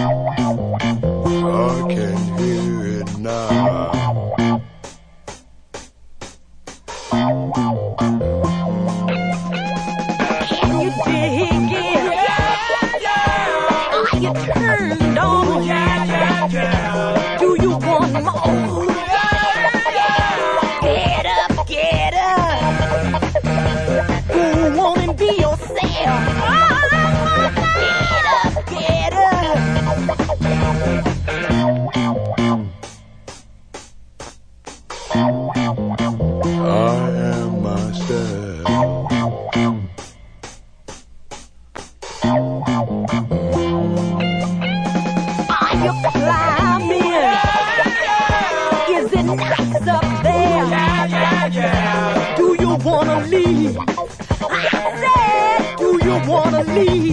I can hear it now. Can you dig it? Are you turned on? Do you want more? Get up, get up. Go on and be yourself. Get up, get I am myself. Are you climbing? Is it nice up there? Do you wanna leave? I said, do you wanna leave?